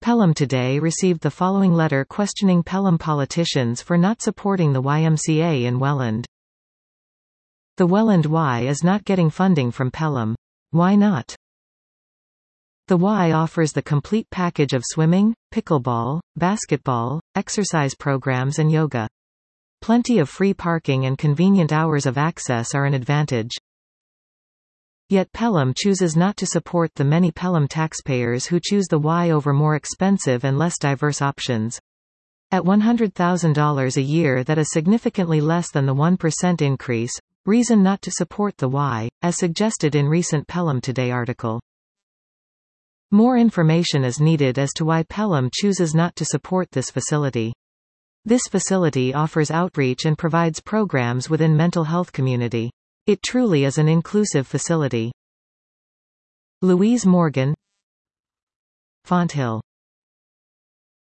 Pelham Today received the following letter questioning Pelham politicians for not supporting the YMCA in Welland. The Welland Y is not getting funding from Pelham. Why not? The Y offers the complete package of swimming, pickleball, basketball, exercise programs and yoga. Plenty of free parking and convenient hours of access are an advantage. Yet Pelham chooses not to support the many Pelham taxpayers who choose the Y over more expensive and less diverse options. At $100,000 a year, that is significantly less than the 1% increase. Reason not to support the Y, as suggested in recent Pelham Today article. More information is needed as to why Pelham chooses not to support this facility. This facility offers outreach and provides programs within mental health community. It truly is an inclusive facility. Louise Morgan, Fonthill.